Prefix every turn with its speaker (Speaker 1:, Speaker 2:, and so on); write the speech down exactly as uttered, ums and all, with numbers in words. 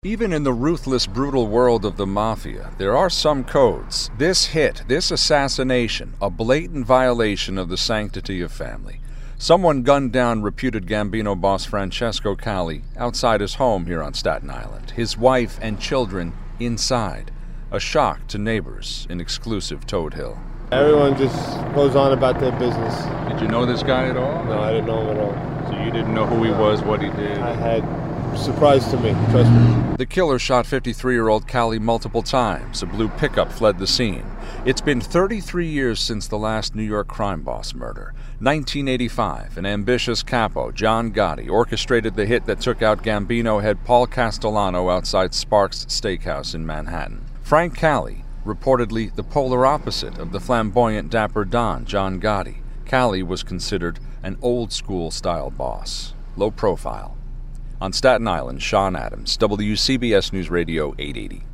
Speaker 1: Even in the ruthless, brutal world of the mafia, there are some codes. This hit, this assassination, a blatant violation of the sanctity of family. Someone gunned down reputed Gambino boss Francesco Calli outside his home here on Staten Island. His wife and children inside. A shock to neighbors in exclusive Toad Hill.
Speaker 2: Everyone just goes on about their business.
Speaker 1: Did you know this guy at all?
Speaker 2: No, I didn't know him at all.
Speaker 1: So you didn't know who he was, what he did?
Speaker 2: I had... Surprise to me, trust me.
Speaker 1: The killer shot fifty-three-year-old Calli multiple times. A blue pickup fled the scene. It's been thirty-three years since the last New York crime boss murder. nineteen eighty-five, an ambitious capo, John Gotti, orchestrated the hit that took out Gambino head Paul Castellano outside Sparks Steakhouse in Manhattan. Frank Calli, reportedly the polar opposite of the flamboyant dapper Don, John Gotti. Calli was considered an old-school style boss, low profile. On Staten Island, Sean Adams, W C B S News Radio eight eighty.